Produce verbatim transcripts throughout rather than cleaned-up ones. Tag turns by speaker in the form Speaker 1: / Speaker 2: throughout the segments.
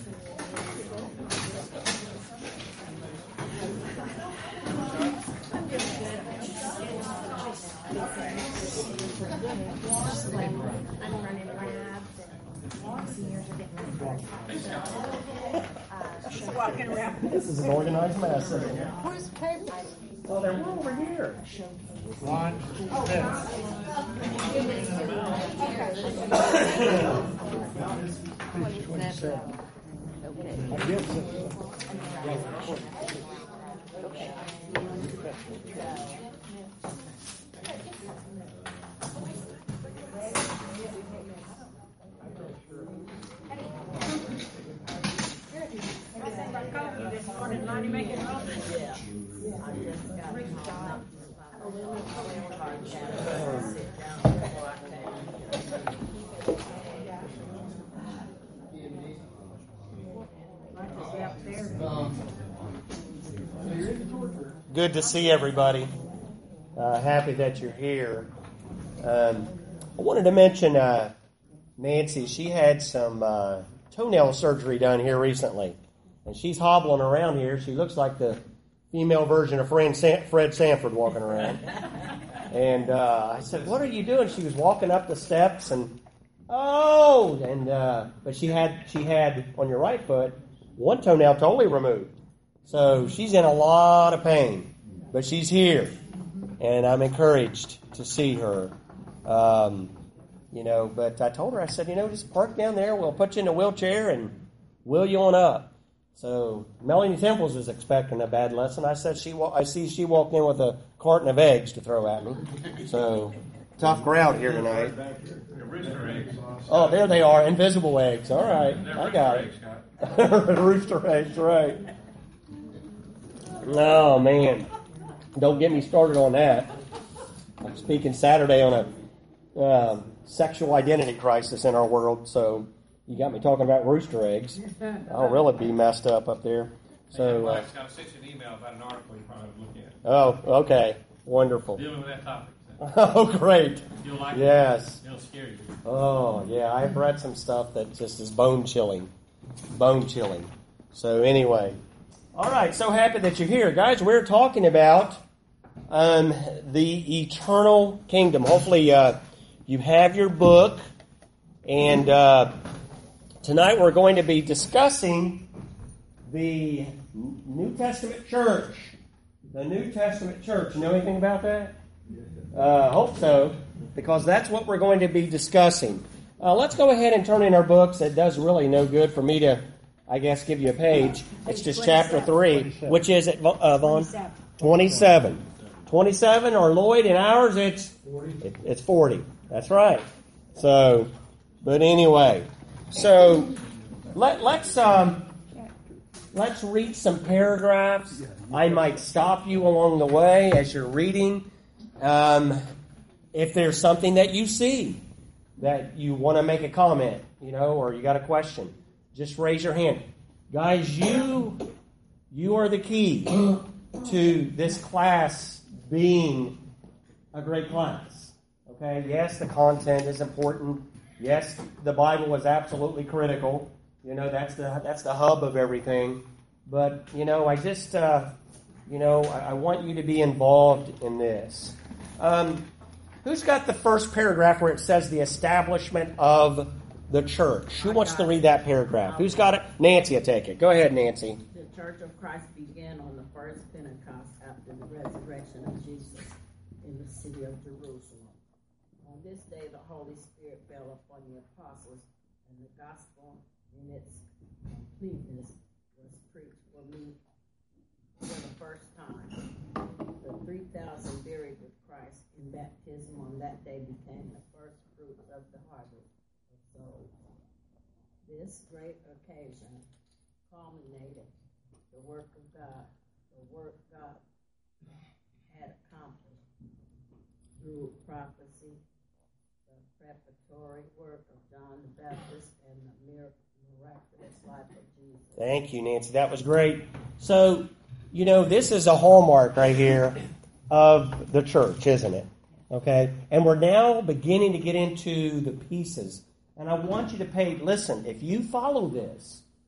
Speaker 1: I'm running labs and seniors are getting ready. She's walking around.
Speaker 2: This is an organized mess, isn't it?
Speaker 1: Where's Peggy?
Speaker 2: Oh, they're over here.
Speaker 3: One,
Speaker 1: twenty-seven. Okay. Okay.
Speaker 2: Good to see everybody. Uh, happy that you're here. Um, I wanted to mention uh, Nancy. She had some uh, toenail surgery done here recently, and she's hobbling around here. She looks like the female version of Fred Sanford walking around. And uh, I said, "What are you doing?" She was walking up the steps, and oh, and uh, but she had she had on your right foot one toenail totally removed. So she's in a lot of pain, but she's here, and I'm encouraged to see her. Um, you know, but I told her, I said, you know, just park down there. We'll put you in a wheelchair and wheel you on up. So Melanie Temples is expecting a bad lesson. I said she. I see she walked in with a carton of eggs to throw at me. So tough crowd here tonight. Oh, there they are, invisible eggs. All right, I got it. Rooster eggs, right? Oh, man. Don't get me started on that. I'm speaking Saturday on a um, sexual identity crisis in our world, so you got me talking about rooster eggs. I'll really be messed up up there. So, uh,
Speaker 3: I sent you an email about an article you probably look at.
Speaker 2: Oh, okay. Wonderful.
Speaker 3: Dealing with that topic.
Speaker 2: Oh, great.
Speaker 3: You'll like
Speaker 2: yes.
Speaker 3: it. It'll scare you.
Speaker 2: Oh, yeah. I've read some stuff that just is bone-chilling. Bone-chilling. So, anyway. All right, so happy that you're here. Guys, we're talking about um, the eternal kingdom. Hopefully uh, you have your book. And uh, tonight we're going to be discussing the New Testament church. The New Testament church. You know anything about that? Uh, hope so, because that's what we're going to be discussing. Uh, let's go ahead and turn in our books. It does really no good for me to, I guess, give you a page. It's just chapter three, which is it, uh, Vaughn? twenty-seven. twenty-seven, or Lloyd, in ours, it's it, it's forty. That's right. So, but anyway, so let, let's um, let's read some paragraphs. I might stop you along the way as you're reading. Um, if there's something that you see that you want to make a comment, you know, or you got a question, just raise your hand. Guys, you you are the key to this class being a great class. Okay? Yes, the content is important. Yes, the Bible is absolutely critical. You know, that's the that's the hub of everything. But, you know, I just, uh, you know, I, I want you to be involved in this. Um, who's got the first paragraph where it says the establishment of the church? Who wants to read that paragraph? Who's got it? Nancy will take it. Go ahead, Nancy.
Speaker 4: The Church of Christ began on the first Pentecost after the resurrection of Jesus in the city of Jerusalem. On this day, the Holy Spirit fell upon the apostles, and the gospel in its completeness was preached for me for the first time. The three thousand buried with Christ in baptism on that day became the first fruits of the harvest of souls. This great occasion culminated the work of God, the work God had accomplished through prophecy, the preparatory work of John the Baptist, and the miraculous life of Jesus.
Speaker 2: Thank you, Nancy. That was great. So, you know, this is a hallmark right here of the church, isn't it? Okay? And we're now beginning to get into the pieces. And I want you to pay, listen, if you follow this,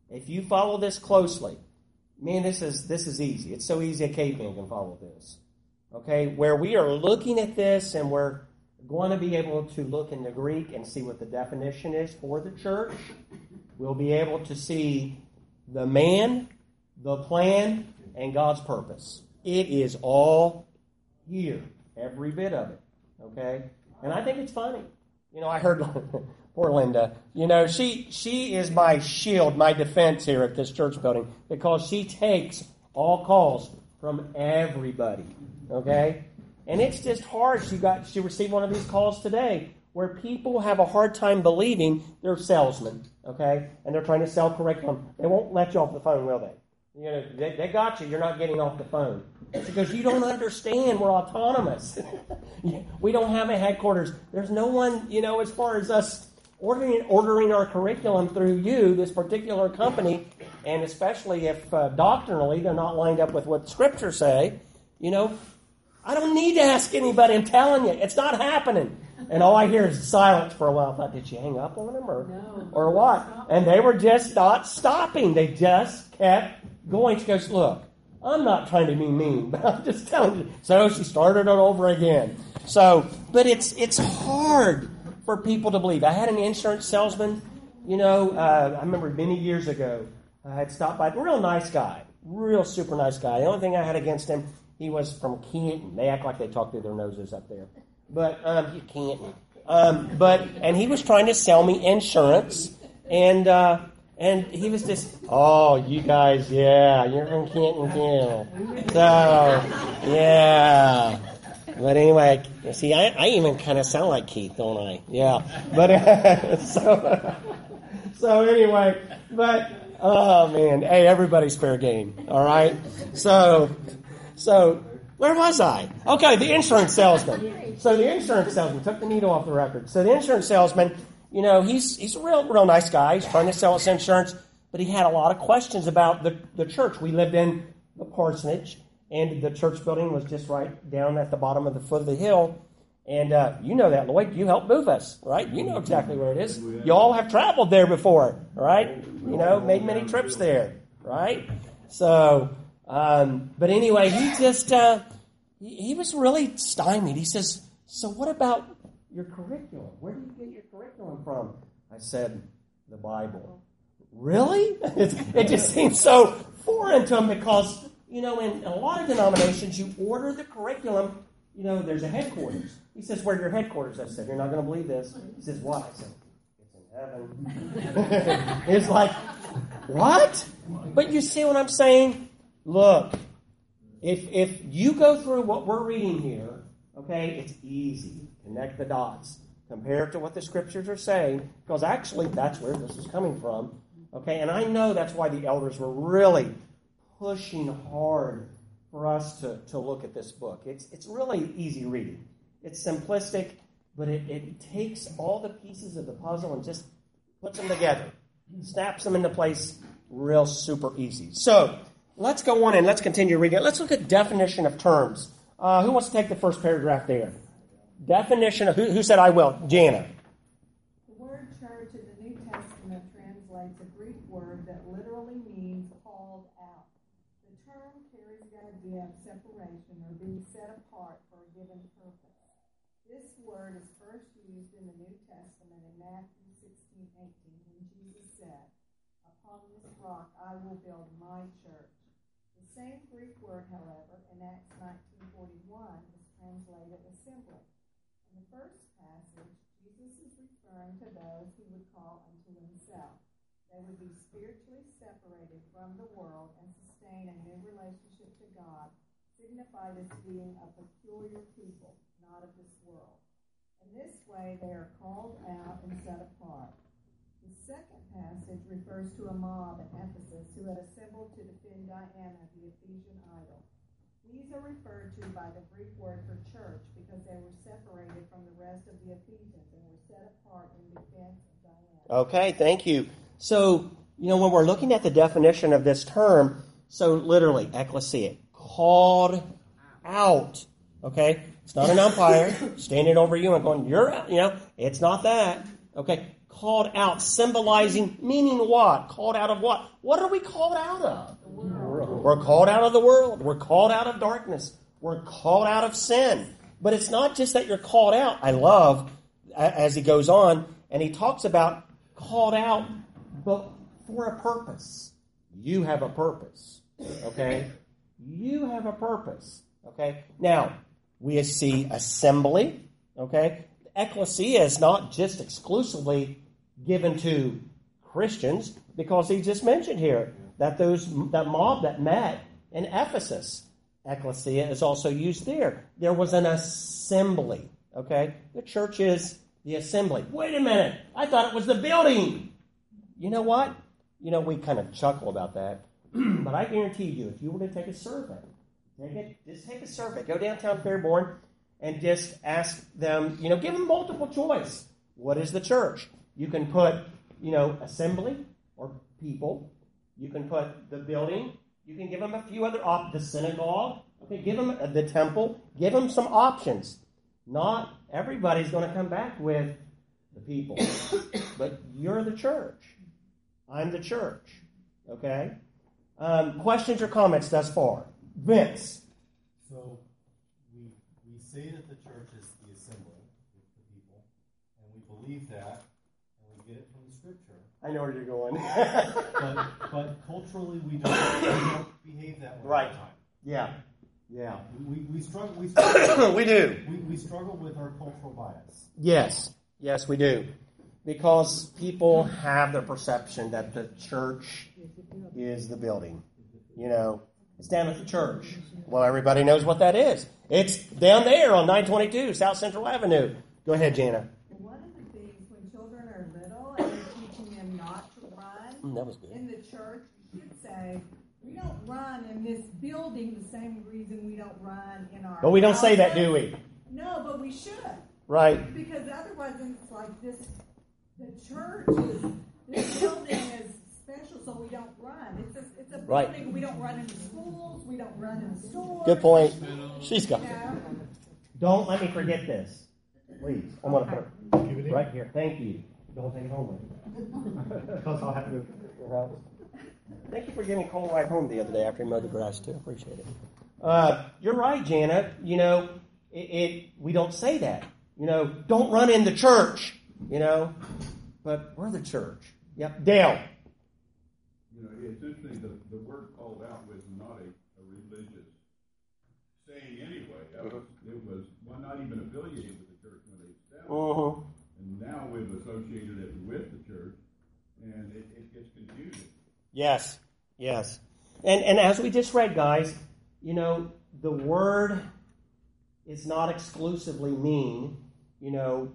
Speaker 2: if you follow this closely, man, this is this is easy. It's so easy a caveman can follow this. Okay, where we are looking at this and we're going to be able to look in the Greek and see what the definition is for the church. We'll be able to see the man, the plan, and God's purpose. It is all here, every bit of it. Okay, and I think it's funny. You know, I heard poor Linda. You know, she she is my shield, my defense here at this church building because she takes all calls from everybody. Okay, and it's just hard. She got she received one of these calls today where people have a hard time believing they're salesmen. Okay, and they're trying to sell curriculum. They won't let you off the phone, will they? You know, they, they got you. You're not getting off the phone. Because you don't understand. We're autonomous. We don't have a headquarters. There's no one, you know, as far as us ordering ordering our curriculum through you, this particular company, and especially if uh, doctrinally they're not lined up with what Scriptures say, you know, I don't need to ask anybody. I'm telling you, it's not happening. And all I hear is silence for a while. I thought, did she hang up on them or,
Speaker 4: No.
Speaker 2: or what? And they were just not stopping. They just kept going. She goes, look, I'm not trying to be mean, but I'm just telling you. So she started it over again. So, but it's it's hard for people to believe. I had an insurance salesman, you know, uh, I remember many years ago, I had stopped by, a real nice guy, real super nice guy. The only thing I had against him, he was from Canton. They act like they talk through their noses up there. But, um, you Canton. Um, but, and he was trying to sell me insurance, and, uh, And he was just, oh, you guys, yeah, you're from Canton, too. So, yeah. But anyway, see, I, I even kind of sound like Keith, don't I? Yeah. But, uh, so, so anyway, but, oh, man, hey, everybody's fair game, all right? So, so, where was I? Okay, the insurance salesman. So the insurance salesman, took the needle off the record. So the insurance salesman, you know, he's he's a real real nice guy. He's trying to sell us insurance, but he had a lot of questions about the, the church. We lived in the parsonage, and the church building was just right down at the bottom of the foot of the hill. And uh, you know that, Lloyd. You helped move us, right? You know exactly where it is. You all have traveled there before, right? You know, made many trips there, right? So, um, but anyway, he just, uh, he, he was really stymied. He says, so what about your curriculum? Where do you get your curriculum from? I said, the Bible. Really? It just seems so foreign to him because, you know, in a lot of denominations, you order the curriculum, you know, there's a headquarters. He says, where are your headquarters? I said, you're not going to believe this. He says, what? I said, it's in heaven. It's like, what? But you see what I'm saying? Look, if if you go through what we're reading here, okay, it's easy. Connect the dots. Compare it to what the Scriptures are saying, because actually that's where this is coming from. Okay, and I know that's why the elders were really pushing hard for us to, to look at this book. It's it's really easy reading. It's simplistic, but it, it takes all the pieces of the puzzle and just puts them together. Snaps them into place real super easy. So, let's go on and let's continue reading. Let's look at definition of terms. Uh, who wants to take the first paragraph there? Definition of, who, who said I will? Jana.
Speaker 5: The word church in the New Testament translates a Greek word that literally means called out. The term carries the idea of separation or being set apart for a given purpose. This word is first used in the New Testament in Matthew sixteen eighteen when Jesus said, upon this rock I will build my church. The same Greek word, however, in Acts nineteen forty-one is translated assembly. In the first passage, Jesus is referring to those he would call unto himself. They would be spiritually separated from the world and sustain a new relationship to God, signified as being a peculiar people, not of this world. In this way, they are called out and set apart. The second passage refers to a mob in Ephesus who had assembled to defend Diana, the Ephesian idol. These are referred to by the Greek word for church because they were separated from the rest of the Ephesians and were set apart in defense of Diana.
Speaker 2: Okay, thank you. So, you know, when we're looking at the definition of this term, so literally, ecclesia, called out. Okay? It's not an umpire standing over you and going, you're out. You know, it's not that. Okay? Called out, symbolizing, meaning what? Called out of what? What are we called out of? We're called out of the world. We're called out of darkness. We're called out of sin. But it's not just that you're called out. I love, as he goes on, and he talks about called out, but for a purpose. You have a purpose. Okay? You have a purpose. Okay? Now, we see assembly. Okay? Ecclesia is not just exclusively given to Christians, because he just mentioned here that those that mob that met in Ephesus, ecclesia is also used there. There was an assembly. Okay? The church is the assembly. Wait a minute. I thought it was the building. You know what? You know, we kind of chuckle about that. But I guarantee you, if you were to take a survey, take it, just take a survey, go downtown Fairborn, and just ask them, you know, give them multiple choice. What is the church? You can put, you know, assembly or people. You can put the building. You can give them a few other options. The synagogue. Okay, give them the temple. Give them some options. Not everybody's going to come back with the people. But you're the church. I'm the church. Okay? Um, questions or comments thus far? Vince.
Speaker 6: So, we we say that the church is the assembly of the people, and we believe that, and we get it from the Scripture.
Speaker 2: I know where you're going.
Speaker 6: but, but culturally, we don't, we don't behave that way
Speaker 2: Right.
Speaker 6: all the time.
Speaker 2: Yeah. Yeah.
Speaker 6: We, we, we struggle. We, struggle
Speaker 2: we do.
Speaker 6: we, we struggle with our cultural bias.
Speaker 2: Yes. Yes, we do. Because people have the perception that the church is the building. You know, it's down at the church. Well, everybody knows what that is. It's down there on nine twenty-two South Central Avenue. Go ahead, Jana.
Speaker 5: One of the things when children are little and you're teaching them not to run
Speaker 2: Mm, that was good.
Speaker 5: in the church, you should say, we don't run in this building the same reason we don't run in our
Speaker 2: But we don't say that,
Speaker 5: houses.
Speaker 2: do we?
Speaker 5: No, but we should.
Speaker 2: Right.
Speaker 5: Because otherwise it's like this, the church is, this building is special, so we don't run. It's a, it's a
Speaker 2: Right.
Speaker 5: building, we don't run in schools, we don't run in stores.
Speaker 2: Good point. She's got
Speaker 5: You
Speaker 2: it.
Speaker 5: know?
Speaker 2: Don't let me forget this. Please. I'm going to put it right here. Thank you. Don't take it home with me. Because I'll have to go to your house. Thank you for giving Cole a ride home the other day after he mowed the grass, too. Appreciate it. Uh, you're right, Jana. You know, it, it we don't say that. You know, don't run in the church, you know. But we're the church. Yep. Dale.
Speaker 7: You know, it's interesting that the word called out was not a, a religious saying anyway. That was, it was well, not even affiliated with the church when they established
Speaker 2: Uh-huh.
Speaker 7: it. And now we've associated it with the church, and it, it gets confusing.
Speaker 2: Yes. Yes. And and as we just read, guys, you know, the word is not exclusively mean, you know,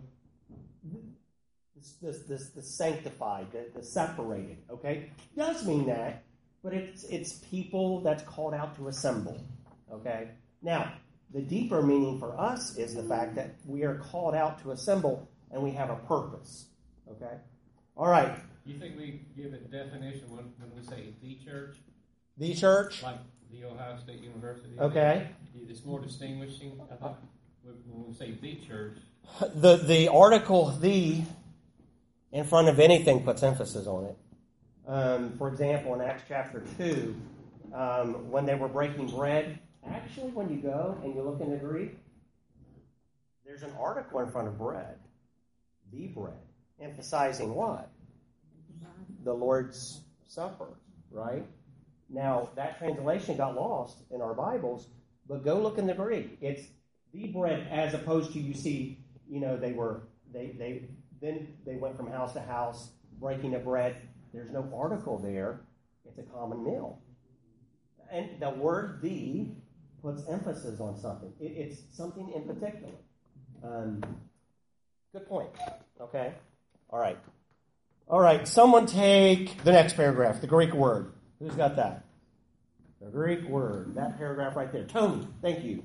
Speaker 2: this this this the sanctified, the, the separated, okay? It does mean that, but it's it's people that's called out to assemble. Okay? Now, the deeper meaning for us is the fact that we are called out to assemble and we have a purpose. Okay? All right.
Speaker 3: You think we give a definition when, when we say the church,
Speaker 2: The church.
Speaker 3: like the Ohio State University?
Speaker 2: Okay.
Speaker 3: It's more distinguishing. I thought when when we say the church,
Speaker 2: The the article the in front of anything puts emphasis on it. Um, for example, in Acts chapter two, um, when they were breaking bread, actually when you go and you look in the Greek, there's an article in front of bread, the bread, emphasizing what? The Lord's Supper, right? Now, that translation got lost in our Bibles, but go look in the Greek. It's the bread, as opposed to, you see, you know, they were, they, they, then they went from house to house breaking the bread. There's no article there. It's a common meal. And the word the puts emphasis on something. It, it's something in particular. Um, good point. Okay? All right. All right. Someone take the next paragraph, the Greek word. Who's got that? The Greek word. That paragraph right there. Tony, thank you.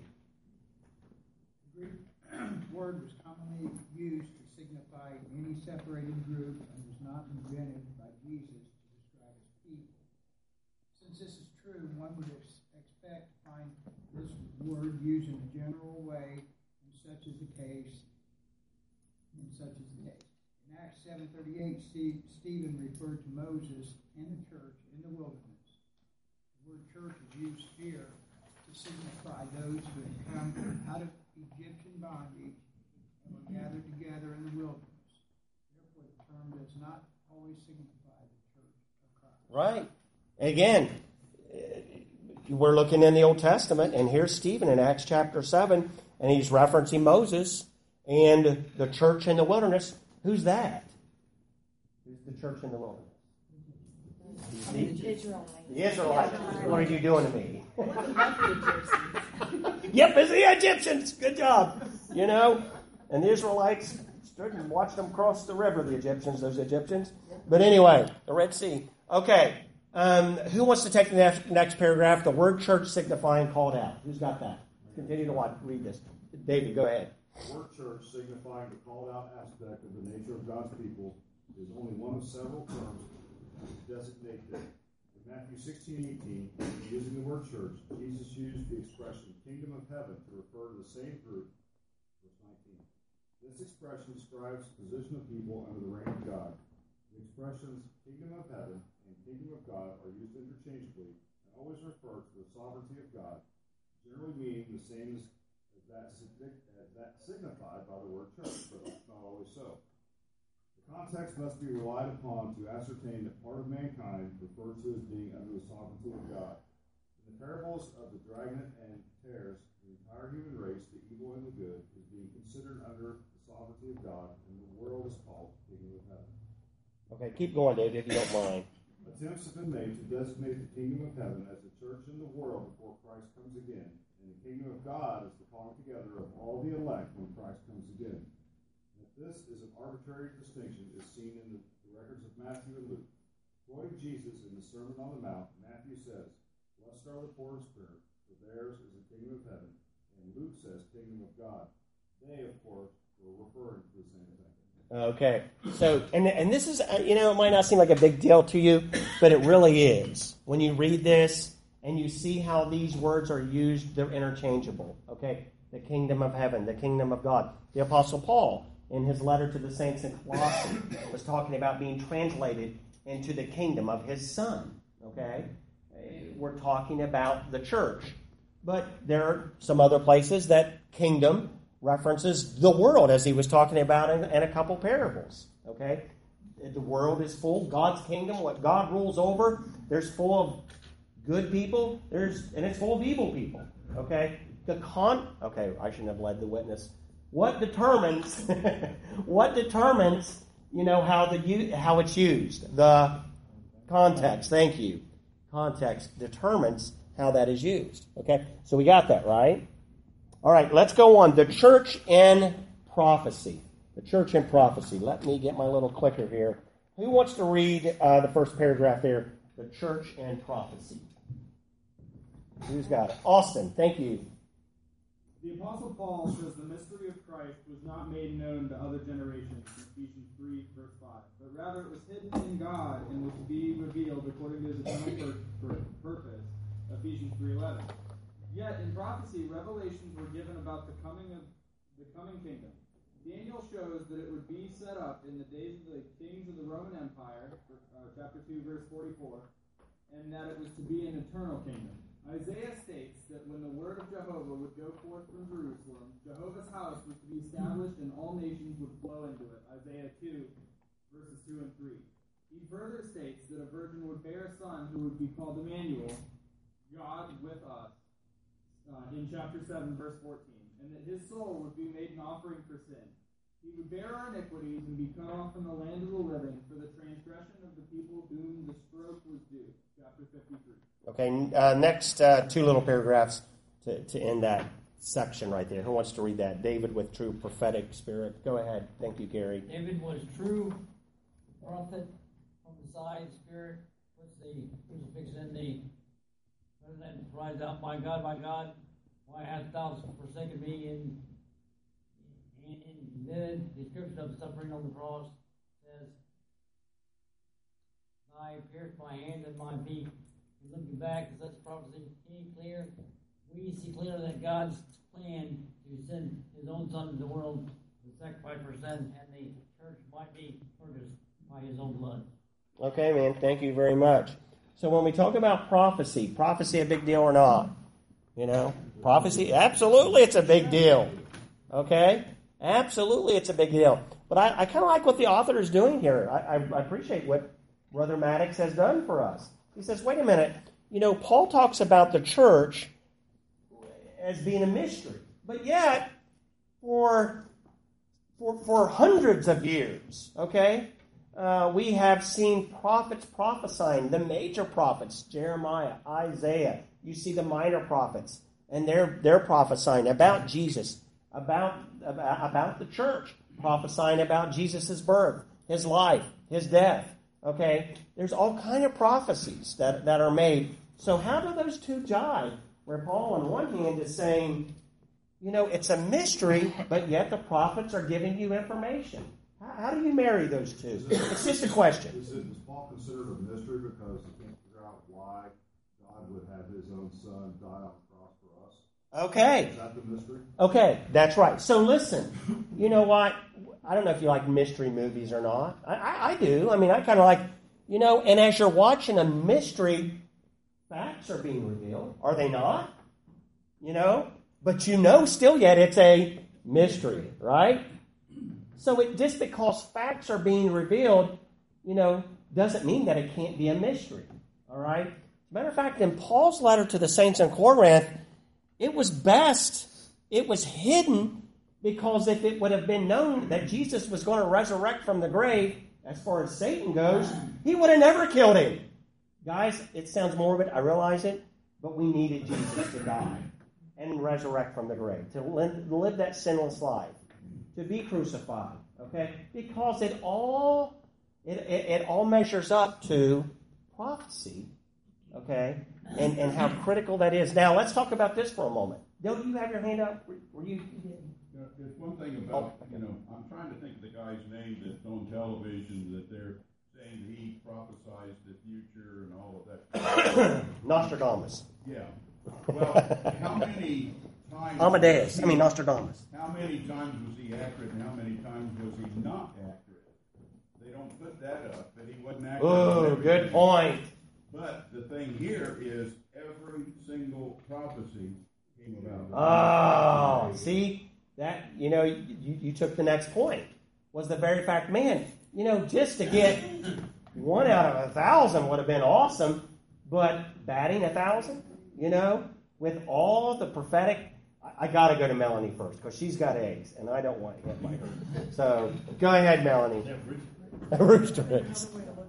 Speaker 8: The Greek word was commonly used to signify any separated group and was not invented by Jesus to describe his people. Since this is true, one would ex- expect to find this word used in a general way, and such is the case. And such is the case. In Acts seven thirty-eight, Stephen referred to Moses and the church in the wilderness. The word church is used here to signify those who had come out of Egyptian bondage and were gathered together in the wilderness. Therefore, the term does not always signify the church of Christ.
Speaker 2: Right. Again, we're looking in the Old Testament, and here's Stephen in Acts chapter seven, and he's referencing Moses and the church in the wilderness. Who's that? Who's the church in the wilderness? The
Speaker 1: Israelites.
Speaker 2: The Israelites. What are you doing to me? Yep, it's the Egyptians. Good job. You know, and the Israelites stood and watched them cross the river, the Egyptians, those Egyptians. But anyway, the Red Sea. Okay. Um, who wants to take the next, next paragraph? The word church signifying called out. Who's got that? Continue to watch, read this. David, go ahead.
Speaker 9: The word church, signifying the called out aspect of the nature of God's people, is only one of several terms to designate them. In Matthew sixteen eighteen, using the word church, Jesus used the expression kingdom of heaven to refer to the same group. Verse nineteen. This expression describes the position of people under the reign of God. The expressions kingdom of heaven and kingdom of God are used interchangeably and always refer to the sovereignty of God, generally meaning the same as, as, that, as that signified by the word church, but not always so. The context must be relied upon to ascertain that part of mankind referred to as being under the sovereignty of God. In the parables of the dragon and tares, the entire human race, the evil and the good, is being considered under the sovereignty of God, and the world is called kingdom of heaven.
Speaker 2: Okay, keep going, David, if you don't mind.
Speaker 9: Attempts have been made to designate the kingdom of heaven as the church in the world before Christ comes again, and the kingdom of God is the calling together of all the elect when Christ comes again. And if this is an arbitrary distinction, is seen in the, the records of Matthew and Luke. Quoting Jesus in the Sermon on the Mount, Matthew says, "Blessed are the poor in spirit, for theirs is the kingdom of heaven." And Luke says, "Kingdom of God." They, of course, were referring to the same thing.
Speaker 2: Okay, so, and and this is, you know, it might not seem like a big deal to you, but it really is. When you read this and you see how these words are used, they're interchangeable, okay? The kingdom of heaven, the kingdom of God. The Apostle Paul, in his letter to the saints in Colossae, was talking about being translated into the kingdom of his Son, okay? We're talking about the church. But there are some other places that kingdom references the world, as he was talking about in, in a couple parables. Okay, the world is full. God's kingdom, what God rules over, there's full of good people. There's and it's full of evil people. Okay, the con. Okay, I shouldn't have led the witness. What determines? what determines? You know how the how it's used. The context. Thank you. Context determines how that is used. Okay, so we got that right. All right, let's go on. The church and prophecy. The church and prophecy. Let me get my little clicker here. Who wants to read uh, the first paragraph there? The church and prophecy. Who's got it? Austin, thank you.
Speaker 10: The Apostle Paul says the mystery of Christ was not made known to other generations, Ephesians three, verse five, but rather it was hidden in God and was to be revealed according to his eternal purpose, Ephesians three eleven. Yet in prophecy, revelations were given about the coming of the coming kingdom. Daniel shows that it would be set up in the days of the kings of the Roman Empire, uh, chapter two, verse forty-four, and that it was to be an eternal kingdom. Isaiah states that when the word of Jehovah would go forth from Jerusalem, Jehovah's house was to be established and all nations would flow into it. Isaiah two, verses two and three. He further states that a virgin would bear a son who would be called Emmanuel, God with us. Uh, in chapter seven, verse fourteen, and that his soul would be made an offering for sin. He would bear our iniquities and be cut off from the land of the living for the transgression of the people whom the stroke was due. Chapter fifty-three.
Speaker 2: Okay, uh, next uh, two little paragraphs to, to end that section right there. Who wants to read that? David with true prophetic spirit. Go ahead. Thank you, Gary.
Speaker 11: David was true prophet from the side spirit, puts the crucifix in the and then cries out, "My God, my God, why hast thou forsaken me?" And, and, and then the description of suffering on the cross says, "I pierced my hands and my feet." And looking back to such prophecy, came clear. We see clearly that God's plan to send His own Son into the world to sacrifice for sin, and the church might be purchased by his own blood.
Speaker 2: Okay, man. Thank you very much. So when we talk about prophecy, prophecy a big deal or not? You know, prophecy, absolutely it's a big deal. Okay? Absolutely it's a big deal. But I, I kind of like what the author is doing here. I, I, I appreciate what Brother Maddox has done for us. He says, wait a minute. You know, Paul talks about the church as being a mystery. But yet, for, for, for hundreds of years, okay, uh, we have seen prophets prophesying, the major prophets, Jeremiah, Isaiah. You see the minor prophets, and they're, they're prophesying about Jesus, about, about, about the church, prophesying about Jesus' birth, his life, his death. Okay, there's all kind of prophecies that, that are made. So how do those two jive? Where Paul on one hand is saying, you know, it's a mystery, but yet the prophets are giving you information. How, how do you marry those two? It's just a question.
Speaker 9: Is, it, is Paul considered a mystery because he can't figure out why God would have his own son die on the cross for us?
Speaker 2: Okay.
Speaker 9: Is that the mystery?
Speaker 2: Okay, that's right. So listen, you know what? I don't know if you like mystery movies or not. I, I, I do. I mean, I kind of like, you know, and as you're watching a mystery, facts are being revealed. Are they not? You know? But you know still yet it's a mystery, right? So it just because facts are being revealed, you know, doesn't mean that it can't be a mystery. All right? As a matter of fact, in Paul's letter to the saints in Corinth, it was best, it was hidden, because if it would have been known that Jesus was going to resurrect from the grave, as far as Satan goes, he would have never killed him. Guys, it sounds morbid, I realize it, but we needed Jesus to die and resurrect from the grave, to live, live that sinless life, to be crucified, okay? Because it all it, it, it all measures up to prophecy, okay, and, and how critical that is. Now, let's talk about this for a moment. Don't you have your hand up? Were, were you...
Speaker 7: There's one thing about, you know, I'm trying to think of the guy's name that's on television that they're saying he prophesies the future and all of that.
Speaker 2: Nostradamus.
Speaker 7: Yeah. Well, how many times...
Speaker 2: Amadeus. I mean, Nostradamus.
Speaker 7: How many times was he accurate and how many times was he not accurate? They don't put that up, but he wasn't accurate.
Speaker 2: Oh, good point.
Speaker 7: But the thing here is every single prophecy came about.
Speaker 2: Oh, see? That, you know, you, you took the next point, was the very fact, man, you know, just to get one out of a thousand would have been awesome, but batting a thousand, you know, with all the prophetic, I, I got to go to Melanie first, because she's got eggs, and I don't want hit by her. So, go ahead, Melanie. Rooster eggs.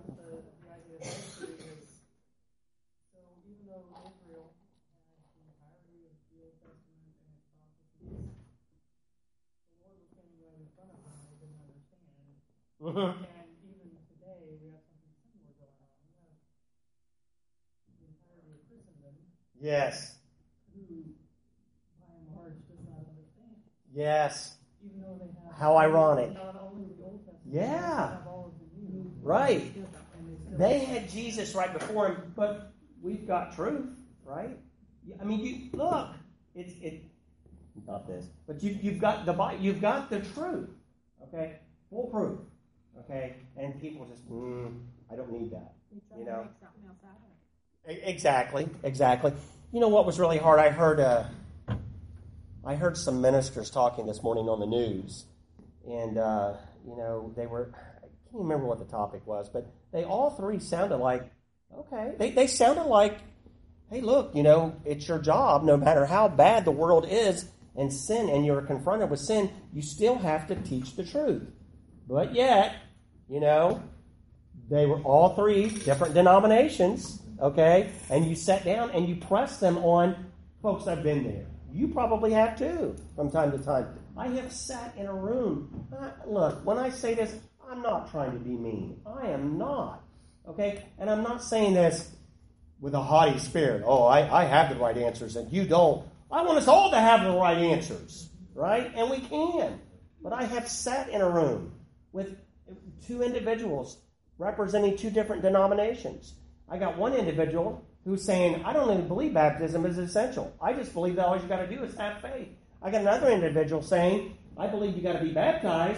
Speaker 5: Mm-hmm. And even today, we have something similar going on. We have the entirety of Christendom.
Speaker 2: Yes.
Speaker 5: Who, by and large, does not understand.
Speaker 2: Yes.
Speaker 5: Even though they have
Speaker 2: how ironic.
Speaker 5: Not only the Old Testament,
Speaker 2: yeah.
Speaker 5: they have all of the New.
Speaker 2: Right.
Speaker 5: They,
Speaker 2: they had Jesus right before him, but we've got truth, right? I mean, you look. It's it. Not this, but you you've got the you've got the truth. Okay, full proof. Okay, and people just, mm, I don't need that. You know, exactly, exactly. You know what was really hard? I heard, uh, I heard some ministers talking this morning on the news, and uh, you know, they were, I can't remember what the topic was, but they all three sounded like, okay, they they sounded like, hey, look, you know, it's your job, no matter how bad the world is and sin, and you're confronted with sin, you still have to teach the truth. But yet, you know, they were all three different denominations, okay? And you sat down and you pressed them on, folks, I've been there. You probably have too, from time to time. I have sat in a room. I, look, when I say this, I'm not trying to be mean. I am not, okay? And I'm not saying this with a haughty spirit. Oh, I, I have the right answers and you don't. I want us all to have the right answers, right? And we can. But I have sat in a room with two individuals representing two different denominations. I got one individual who's saying, I don't even believe baptism is essential. I just believe that all you got to do is have faith. I got another individual saying, I believe you got to be baptized,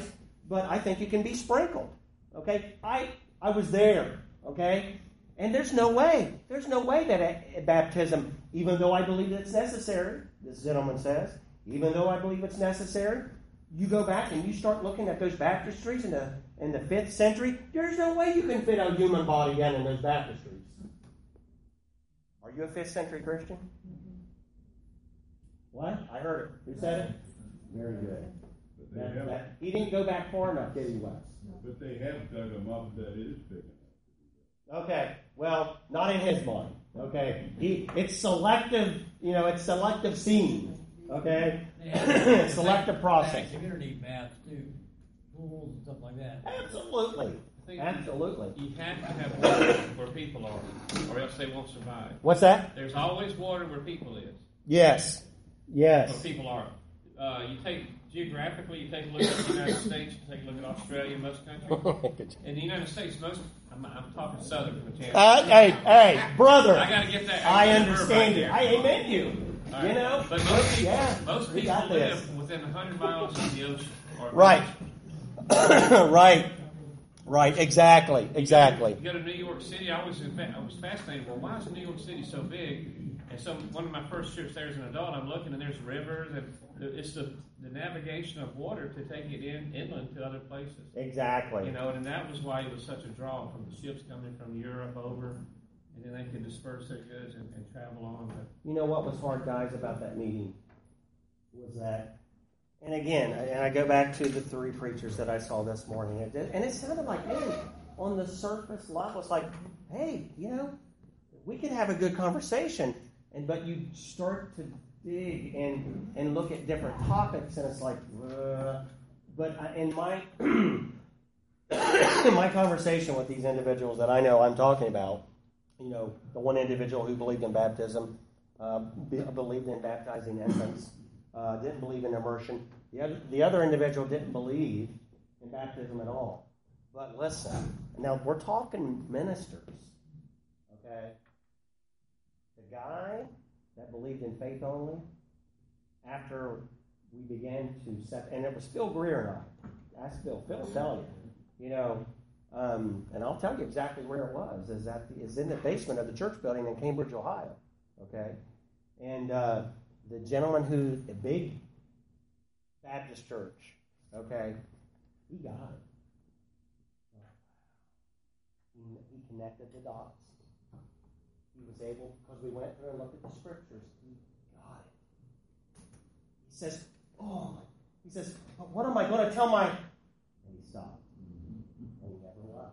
Speaker 2: but I think you can be sprinkled. Okay? I I was there. Okay? And there's no way. There's no way that a, a baptism, even though I believe it's necessary, this gentleman says, even though I believe it's necessary, you go back and you start looking at those baptistries in the in the fifth century, there's no way you can fit a human body down in those baptistries. Are you a fifth century Christian? What? I heard it. Who said it? Very good.
Speaker 7: But they
Speaker 2: That,
Speaker 7: have,
Speaker 2: that, he didn't go back far enough, did he, Wes?
Speaker 7: but they have dug them up that is big enough.
Speaker 2: Okay, well, not in his mind. Okay, he it's selective. You know, it's selective seeing. Okay, it's selective process.
Speaker 11: Community baths too, pools and stuff like that.
Speaker 2: Absolutely, absolutely.
Speaker 3: You have to have water where people are, or else they won't survive.
Speaker 2: What's that?
Speaker 3: There's always water where people is.
Speaker 2: Yes, yes.
Speaker 3: Where people are. Uh, you take geographically, you take a look at the United States, you take a look at Australia, most countries. In the United States, most I'm, I'm talking southern from the channel.
Speaker 2: Uh, hey, hey, brother.
Speaker 3: I got to get that.
Speaker 2: I
Speaker 3: get that
Speaker 2: understand
Speaker 3: right
Speaker 2: you. I amen you.
Speaker 3: All right.
Speaker 2: You know,
Speaker 3: but most people,
Speaker 2: yeah,
Speaker 3: most
Speaker 2: we
Speaker 3: people
Speaker 2: got
Speaker 3: live
Speaker 2: this.
Speaker 3: within a hundred miles of the ocean. Or
Speaker 2: Right, right, right. Exactly, exactly.
Speaker 3: You go to New York City. I was I was fascinated. Well, why is New York City so big? And so one of my first trips there as an adult, I'm looking and there's rivers and it's the, the navigation of water to take it in inland to other places.
Speaker 2: Exactly.
Speaker 3: You know, and that was why it was such a draw from the ships coming from Europe over, and then they could disperse their goods and, and travel on. But
Speaker 2: You know what was hard, guys, about that meeting was that, and again, and I go back to the three preachers that I saw this morning, and it sounded like, man, on the surface level, it's like, hey, you know, we could have a good conversation, and but you start to dig and and look at different topics, and it's like, uh, but I, in my in my conversation with these individuals that I know I'm talking about, you know, the one individual who believed in baptism, uh, be, believed in baptizing infants, uh, didn't believe in immersion. The other, the other individual didn't believe in baptism at all. But listen, now we're talking ministers, okay? The guy that believed in faith only, after we began to set, and it was Phil Greer and I. Ask Phil. Phil will tell you. You know, um, and I'll tell you exactly where it was. Is that is in the basement of the church building in Cambridge, Ohio. Okay, and uh, the gentleman who a big Baptist church. Okay, he got it. He, he connected the dots. He was able, because we went through and looked at the scriptures, he got it. He says, oh, he says, what am I going to tell my... And he stopped. And he never left.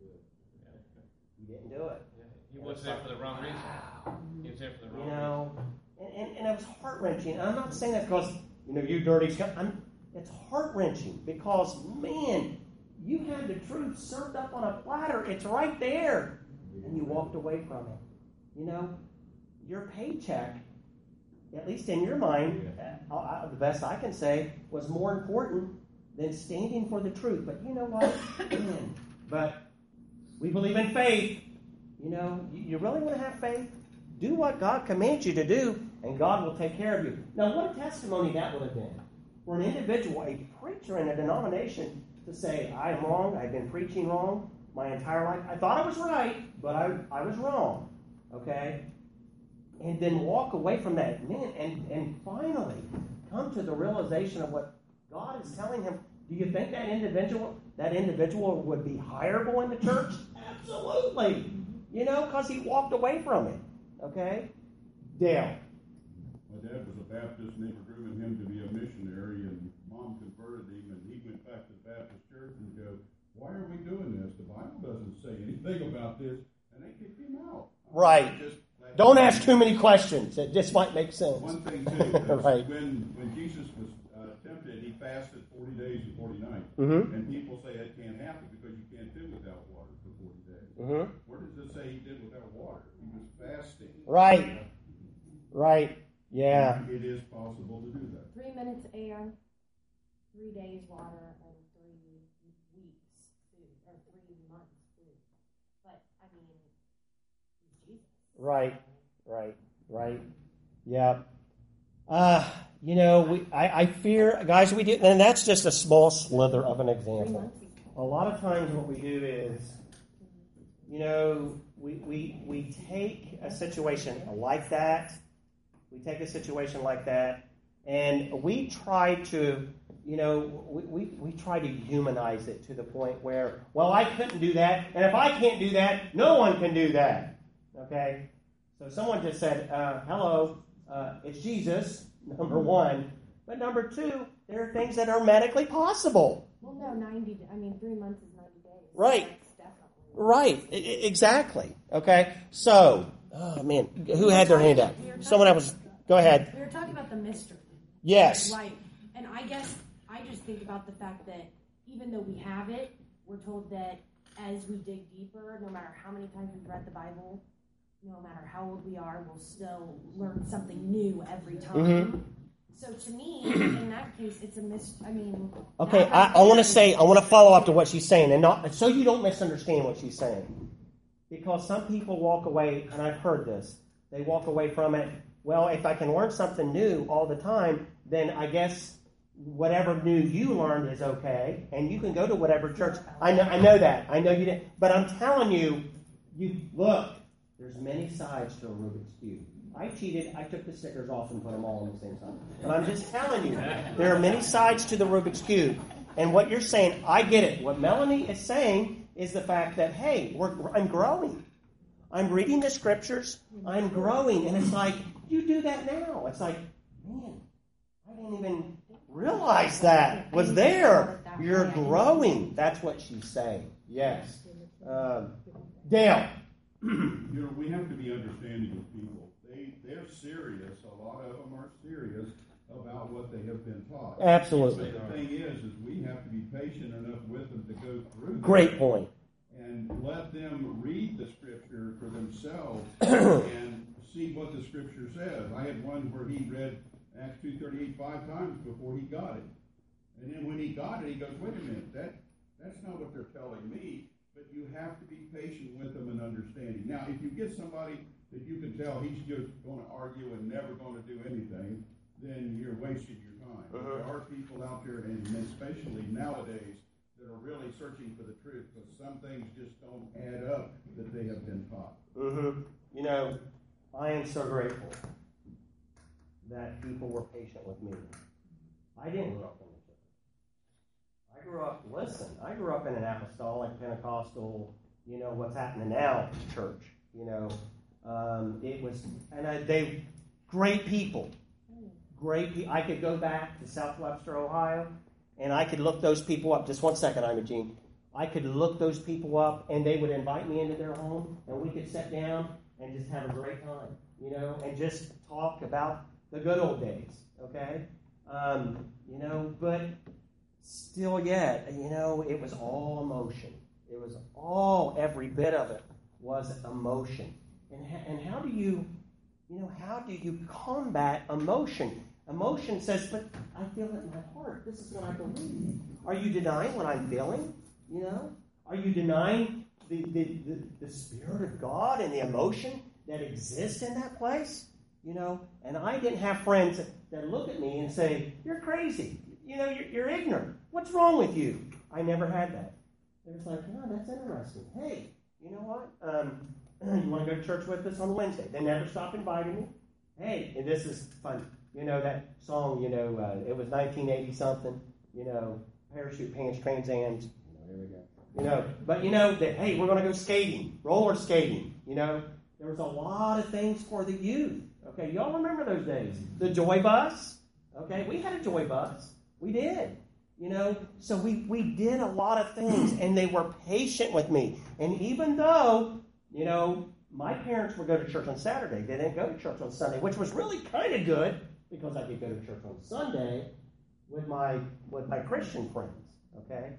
Speaker 2: He didn't do it.
Speaker 3: he was there for the wrong reason. He was there for the wrong
Speaker 2: You know, and, and, and it was heart-wrenching. And I'm not saying that because, you know, you dirty scum. I'm, it's heart-wrenching because, man, you had the truth served up on a platter. It's right there. And you walked away from it. You know, your paycheck, at least in your mind, uh, uh, the best I can say, was more important than standing for the truth. But you know what? Man, but we believe in faith. You know, you, you really want to have faith? Do what God commands you to do, and God will take care of you. Now, what a testimony that would have been for an individual, a preacher in a denomination, to say, I'm wrong, I've been preaching wrong my entire life. I thought I was right, but I, I was wrong. Okay? And then walk away from that, man, and, and finally come to the realization of what God is telling him. Do you think that individual that individual would be hireable in the church? Absolutely. You know, because he walked away from it. Okay? Dale.
Speaker 7: My dad was a Baptist, and they were grooming him to be a missionary, and Mom converted him, and he went back to the Baptist church and go, why are we doing this? The Bible doesn't say anything about this, and they kicked him out.
Speaker 2: Right.
Speaker 7: Just,
Speaker 2: Don't ask too many questions. It just might make sense.
Speaker 7: One thing, too,
Speaker 2: right.
Speaker 7: when, when Jesus was uh, tempted, he fasted forty days and forty nights.
Speaker 2: Mm-hmm.
Speaker 7: And people say that can't happen because you can't do without water for forty days.
Speaker 2: Mm-hmm.
Speaker 7: Where does it say he did without water? He was fasting.
Speaker 2: Right. Right. Yeah.
Speaker 7: It is possible to do that.
Speaker 1: Three minutes air, three days water, and three weeks food, or three months food. But, I mean, Jesus.
Speaker 2: Right. Right. Right. Yeah. Uh, you know, we, I, I fear, guys, we do, and that's just a small slither of an example. A lot of times what we do is, you know, we, we, we take a situation like that, we take a situation like that, and we try to, you know, we, we, we try to humanize it to the point where, well, I couldn't do that, and if I can't do that, no one can do that. Okay? So someone just said, uh, hello, uh, it's Jesus, number one. But number two, there are things that are medically possible.
Speaker 1: Well, no, ninety, I mean, three months is ninety days.
Speaker 2: Right.
Speaker 1: That's definitely.
Speaker 2: Right. I- I- exactly. Okay? So, oh, man, who had their hand up? Someone else. Go ahead.
Speaker 1: We were talking about the mystery.
Speaker 2: Yes.
Speaker 1: Right. And I guess I just think about the fact that even though we have it, we're told that as we dig deeper, no matter how many times we've read the Bible, no matter how old we are, we'll still learn something new every time.
Speaker 2: Mm-hmm.
Speaker 1: So to me, in that case, it's a mis. I mean.
Speaker 2: Okay, I, I want to say, I want to follow up to what she's saying, and not so you don't misunderstand what she's saying. Because some people walk away, and I've heard this, they walk away from it, well, if I can learn something new all the time, then I guess whatever new you learned is okay, and you can go to whatever church. I know, I know that. I know you didn't. But I'm telling you, you look, there's many sides to a Rubik's Cube. I cheated. I took the stickers off and put them all on the same side. But I'm just telling you, there are many sides to the Rubik's Cube. And what you're saying, I get it. What Melanie is saying is the fact that, hey, we're, I'm growing. I'm reading the scriptures. I'm growing. And it's like, you do that now. It's like, man, I didn't even realize that was there. You're growing. That's what she's saying. Yes. Um, Dale.
Speaker 7: You know, we have to be understanding of people. They, they're serious. A lot of them are serious about what they have been taught.
Speaker 2: Absolutely.
Speaker 7: But the thing is, is we have to be patient enough with them to go through that.
Speaker 2: Great point.
Speaker 7: And let them read the scripture for themselves and see what the scripture says. I had one where he read Acts two thirty-eight five times before he got it. And then when he got it, he goes, wait a minute, that that's not what they're telling me. But you have to be patient with them and understanding. Now, if you get somebody that you can tell he's just going to argue and never going to do anything, then you're wasting your time. Uh-huh. There are people out there, and especially nowadays, that are really searching for the truth, because some things just don't add up that they have been taught.
Speaker 2: Mm-hmm. You know, I am so grateful that people were patient with me. I didn't grow up in the church. I grew up, listen, I grew up in an apostolic, Pentecostal, you know, what's happening now church. You know, um, it was, and I, they, great people. Great people. I could go back to South Webster, Ohio, and I could look those people up. Just one second, Imogene. I could look those people up, and they would invite me into their home, and we could sit down and just have a great time, you know, and just talk about the good old days, okay? Um, you know, but still yet, you know, it was all emotion. It was all, every bit of it was emotion. And, ha- and how do you, you know, how do you combat emotion? Emotion says, but I feel it in my heart. This is what I believe. Are you denying what I'm feeling? You know? Are you denying the, the, the, the Spirit of God and the emotion that exists in that place? You know? And I didn't have friends that, that look at me and say, you're crazy. You know, you're, you're ignorant. What's wrong with you? I never had that. It was like, oh, that's interesting. Hey, you know what? Um, you want to go to church with us on Wednesday? They never stopped inviting me. Hey, and this is fun. You know, that song, you know, uh, it was nineteen eighty something, you know, parachute pants, Trans Ams. You know, there we go. You know, but you know, that, hey, we're going to go skating, roller skating. You know, there was a lot of things for the youth. Okay, y'all remember those days. The Joy Bus. Okay, we had a Joy Bus. We did. You know, so we, we did a lot of things, and they were patient with me. And even though, you know, my parents would go to church on Saturday, they didn't go to church on Sunday, which was really kind of good, because I could go to church on Sunday with my with my Christian friends, okay?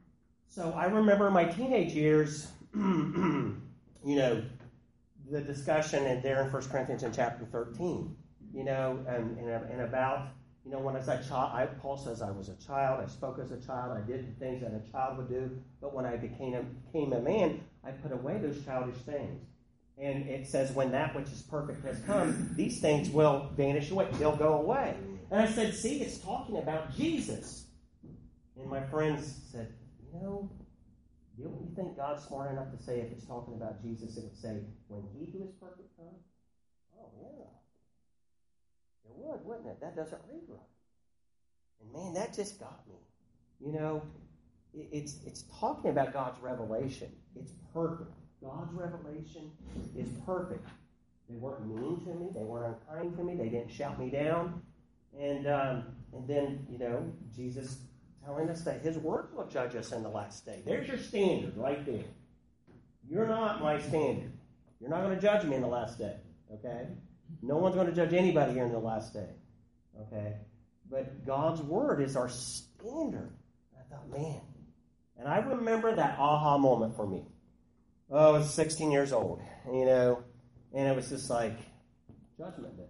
Speaker 2: So I remember my teenage years, you know, the discussion in there in First Corinthians in chapter thirteen, you know, and, and, and about, you know, when I was a child, I, Paul says I was a child, I spoke as a child, I did the things that a child would do, but when I became a, became a man, I put away those childish things. And it says, when that which is perfect has come, these things will vanish away. They'll go away. And I said, see, it's talking about Jesus. And my friends said, you know, don't you think God's smart enough to say if it's talking about Jesus, it would say, when he who is perfect comes? Oh, yeah. It would, wouldn't it? That doesn't read right. And man, that just got me. You know, it, it's it's talking about God's revelation. It's perfect. God's revelation is perfect. They weren't mean to me. They weren't unkind to me. They didn't shout me down. And um, and then, you know, Jesus telling us that his word will judge us in the last day. There's your standard right there. You're not my standard. You're not going to judge me in the last day, okay? No one's going to judge anybody here in the last day, okay? But God's word is our standard. I thought, man. And I remember that aha moment for me. Oh, I was sixteen years old, you know, and it was just like, judgment day.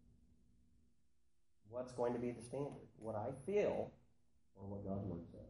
Speaker 2: What's going to be the standard? What I feel or what God's word says?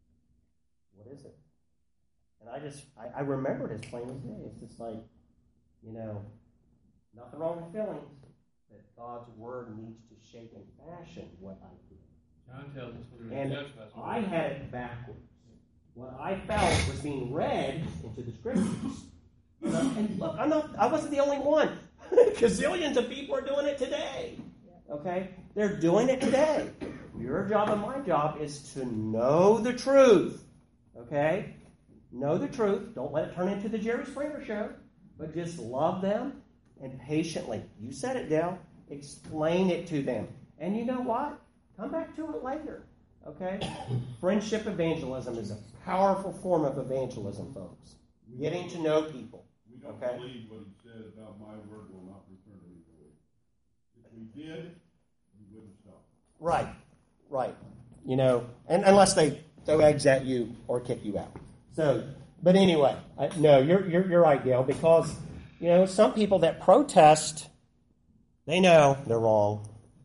Speaker 2: What is it? And I just, I, I remember it as plain as day. It's just like, you know, nothing wrong with feelings, but God's word needs to shape and fashion what I feel.
Speaker 3: John tells us we were
Speaker 2: And
Speaker 3: judged by his word.
Speaker 2: I had it backwards. What I felt was being read into the scriptures. And, I, and look, I'm not, I wasn't the only one. Gazillions of people are doing it today. Okay? They're doing it today. Your job and my job is to know the truth. Okay? Know the truth. Don't let it turn into the Jerry Springer show. But just love them and patiently. You said it, Dale. Explain it to them. And you know what? Come back to it later. Okay? Friendship evangelism is a powerful form of evangelism, folks. Getting to know people.
Speaker 7: We don't
Speaker 2: okay?
Speaker 7: believe what he said about my word will not return to me void. If we did, we wouldn't stop.
Speaker 2: Right. Right. You know, and unless they throw eggs at you or kick you out. So, but anyway, I, no, you're, you're you're right, Gail, because, you know, some people that protest, they know they're wrong.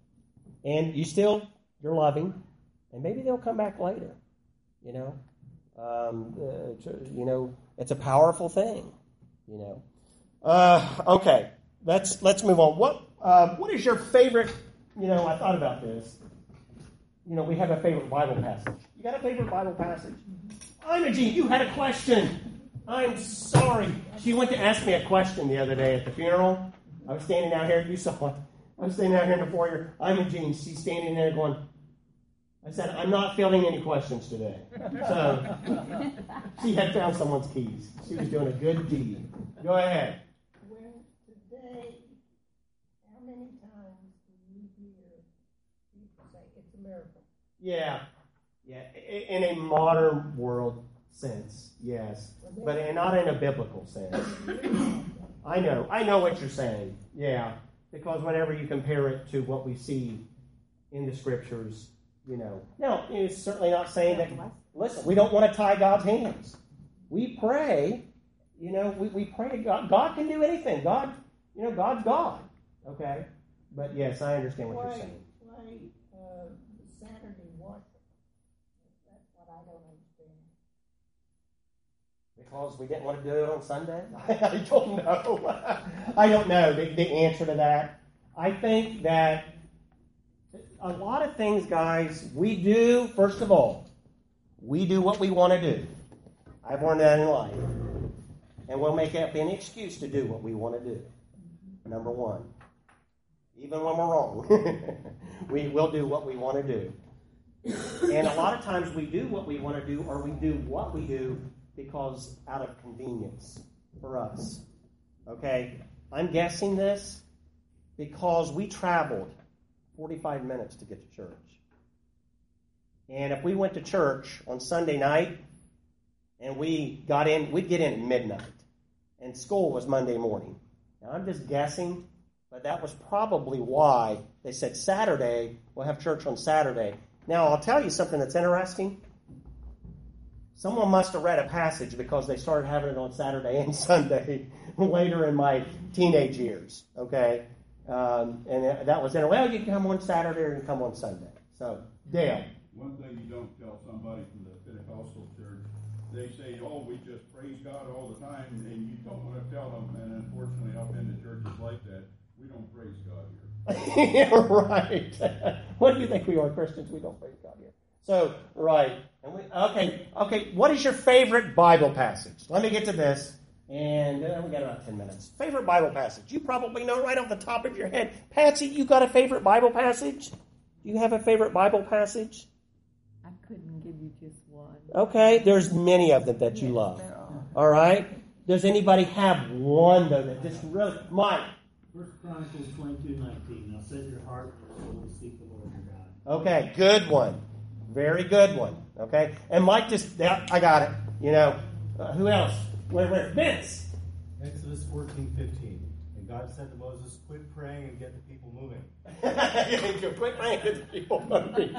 Speaker 2: And you still, you're loving, and maybe they'll come back later, you know. Um, uh, you know, it's a powerful thing, you know. Uh, okay, let's let's move on. What uh, what is your favorite, you know, I thought about this. You know, we have a favorite Bible passage. You got a favorite Bible passage? Imogene, you had a question. I'm sorry. She went to ask me a question the other day at the funeral. I was standing out here. You saw it. I was standing out here in the foyer. Imogene, she's standing there going, I said, I'm not fielding any questions today. So she had found someone's keys. She was doing a good deed. Go ahead.
Speaker 5: When today, how many times do you hear people say it's a miracle?
Speaker 2: Yeah. Yeah. In a modern world sense, yes. But not in a biblical sense. I know. I know what you're saying. Yeah. Because whenever you compare it to what we see in the scriptures, you know. Now, it's certainly not saying that, listen, we don't want to tie God's hands. We pray, you know, we, we pray to God. God can do anything. God, you know, God's God. Okay? But yes, I understand what
Speaker 5: why,
Speaker 2: you're saying.
Speaker 5: Why uh, Saturday worship? That's what I don't understand.
Speaker 2: Because we didn't want to do it on Sunday? I don't know. I don't know the, the answer to that. I think that a lot of things, guys, we do, first of all, we do what we want to do. I've learned that in life. And we'll make up any excuse to do what we want to do. Number one. Even when we're wrong. we will do what we want to do. And a lot of times we do what we want to do, or we do what we do because out of convenience for us. Okay? I'm guessing this because we traveled forty-five minutes to get to church. And if we went to church on Sunday night and we got in, we'd get in at midnight. And school was Monday morning. Now, I'm just guessing, but that was probably why they said Saturday, we'll have church on Saturday. Now, I'll tell you something that's interesting. Someone must have read a passage because they started having it on Saturday and Sunday later in my teenage years, okay? Um, and that was in, well, you can come on Saturday or you can come on Sunday. So, Dale.
Speaker 7: One thing you don't tell somebody from the Pentecostal church, they say, oh, we just praise God all the time, and you don't want to tell them, and unfortunately I've been to churches like that, we don't praise God here.
Speaker 2: Yeah, right. What do you think we are, Christians? We don't praise God here. So, right. And we, okay, okay. What is your favorite Bible passage? Let me get to this. And uh, we got about ten minutes. Favorite Bible passage? You probably know right off the top of your head. Patsy, you got a favorite Bible passage? Do you have a favorite Bible passage?
Speaker 12: I couldn't give you just one.
Speaker 2: Okay, there's many of them that you
Speaker 12: Yes,
Speaker 2: love.
Speaker 12: there are.
Speaker 2: All right? Does anybody have one, though, that just really... Mike.
Speaker 13: First Chronicles twenty-two nineteen. Now set your heart and your soul to seek the Lord your God.
Speaker 2: Okay, good one. Very good one. Okay? And Mike just... Yeah, I got it. You know, uh, who else? Where, where? Vince.
Speaker 6: Exodus fourteen fifteen. And God said to Moses, quit praying and get the people moving.
Speaker 2: Quit praying and get the people moving.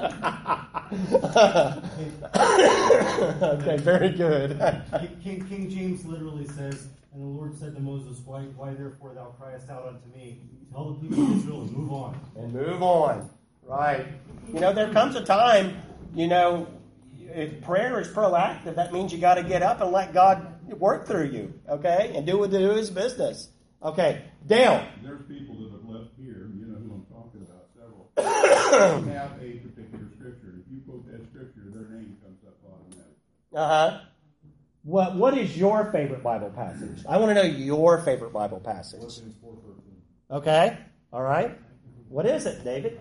Speaker 2: Okay, very good.
Speaker 6: King, King James literally says, and the Lord said to Moses, why, why therefore thou criest out unto me? Tell the people of Israel to move on.
Speaker 2: And move on. Right. You know, there comes a time, you know, if prayer is proactive, that means you got to get up and let God work through you, okay? And do what do his business. Okay, Dale.
Speaker 7: There's people that have left here, you know who I'm talking about, several, who have a particular scripture. If you quote that scripture, their name comes up automatically.
Speaker 2: Uh-huh. What What is your favorite Bible passage? I want to know your favorite Bible passage.
Speaker 9: Philippians four thirteen.
Speaker 2: Okay, all right. What is it, David?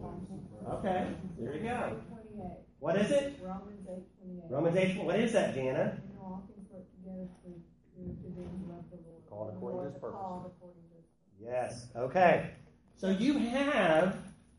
Speaker 2: Okay, there you go. What is it?
Speaker 5: Romans eight twenty-eight.
Speaker 2: Romans eight. What is that, Jana?
Speaker 5: You know, all things work together to to to them who love the Lord.
Speaker 2: Called according to his purpose.
Speaker 5: Called according to his purpose.
Speaker 2: Yes. Okay. So you have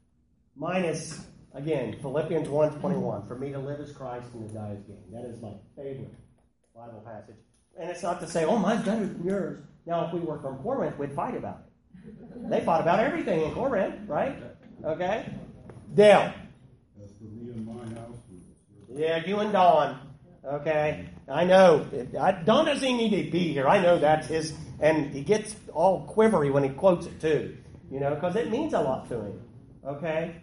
Speaker 2: minus again Philippians one twenty-one. For me to live is Christ and to die is gain. That is my favorite Bible passage. And it's not to say, oh, mine's better than yours. Now, if we were from Corinth, we'd fight about it. They fought about everything in Corinth, right? Okay. Dale.
Speaker 7: As for me and my house,
Speaker 2: Yeah, you and Don. Okay. I know. I, Don doesn't even need to be here. I know that's his. And he gets all quivery when he quotes it, too. You know, because it means a lot to him. Okay.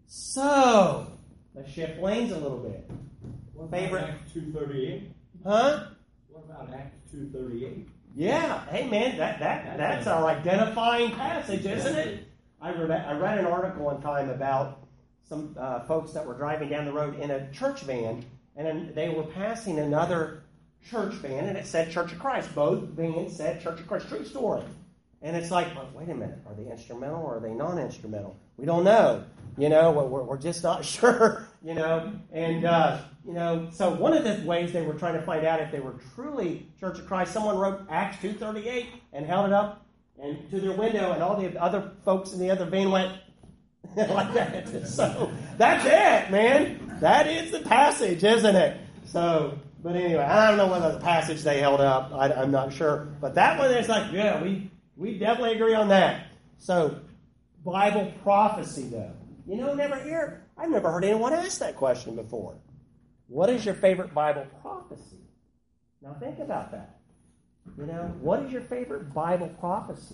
Speaker 2: So, let's shift lanes a little bit.
Speaker 14: What
Speaker 2: Favorite?
Speaker 14: about Acts two thirty-eight?
Speaker 2: Huh?
Speaker 14: What about Acts two thirty-eight?
Speaker 2: Yeah. Hey, man, that, that that's our identifying passage, isn't it? I read, I read an article one time about some uh, folks that were driving down the road in a church van, and then they were passing another church van, and it said Church of Christ. Both vans said Church of Christ. True story. And it's like, well, wait a minute. Are they instrumental or are they non-instrumental? We don't know. You know, we're, we're just not sure, you know. And, uh, you know, so one of the ways they were trying to find out if they were truly Church of Christ, someone wrote Acts two thirty-eight and held it up and to their window, and all the other folks in the other van went like that. So that's it, man. That is the passage, isn't it? So, but anyway, I don't know whether the passage they held up. I, I'm not sure. But that one is like, yeah, we, we definitely agree on that. So, Bible prophecy, though. You know, never hear. I've never heard anyone ask that question before. What is your favorite Bible prophecy? Now think about that. You know, what is your favorite Bible prophecy?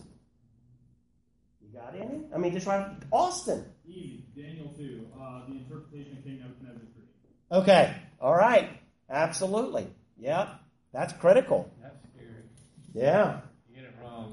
Speaker 2: You got any? I mean, just right. Austin.
Speaker 10: Easy. Daniel two. Uh, the interpretation of King Nebuchadnezzar three.
Speaker 2: Okay. All right. Absolutely. Yep. That's critical.
Speaker 3: That's scary.
Speaker 2: Yeah.
Speaker 3: You get it wrong.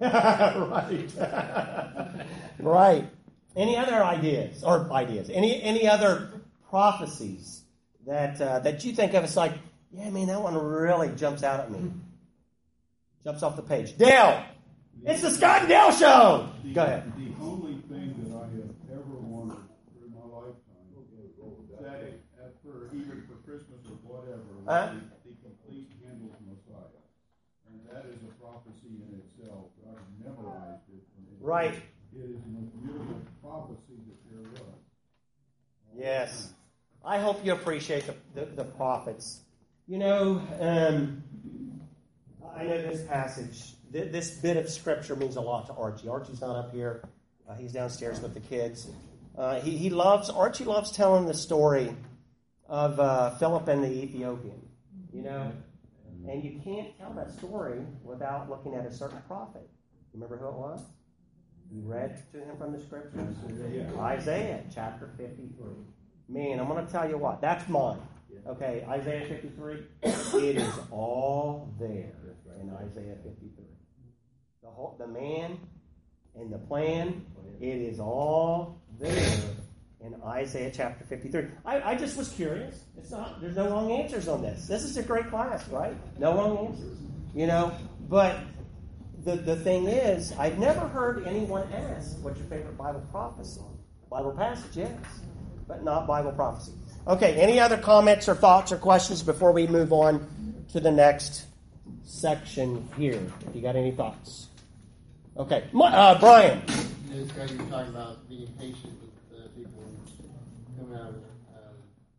Speaker 2: Right. Right. Any other ideas or ideas? Any any other prophecies that uh, that you think of as like, yeah, man, that one really jumps out at me. Jumps off the page. Dale, it's the Scott and Dale show.
Speaker 7: The,
Speaker 2: Go ahead.
Speaker 7: The only thing that I have ever wanted through my lifetime, that uh, for even for Christmas or whatever, was
Speaker 2: Uh-huh.
Speaker 7: the, the complete Handel's Messiah, and that is a prophecy in itself. I've memorized it.
Speaker 2: Right.
Speaker 7: It is the most beautiful prophecy that there was.
Speaker 2: Yes. I hope you appreciate the, the, the prophets. You know, um, I know this passage, th- this bit of scripture means a lot to Archie. Archie's not up here. Uh, he's downstairs with the kids. Uh, he, he loves, Archie loves telling the story of uh, Philip and the Ethiopian, you know. And you can't tell that story without looking at a certain prophet. Remember who it was? You read to him from the scriptures?
Speaker 7: Yeah.
Speaker 2: Isaiah chapter fifty-three. Man, I'm going to tell you what. That's mine. Okay, Isaiah fifty-three. It is all there in Isaiah fifty-three. The whole, the man And the plan, it is all there in Isaiah chapter fifty-three. I, I just was curious. It's not, there's no wrong answers on this. This is a great class, right? No wrong answers. You know, but the, the thing is, I've never heard anyone ask, what's your favorite Bible prophecy? Bible passage, yes, but not Bible prophecy. Okay, any other comments or thoughts or questions before we move on to the next section here? If you got any thoughts. Okay, uh, Brian.
Speaker 15: This guy you were talking about being patient with uh, people coming out of um,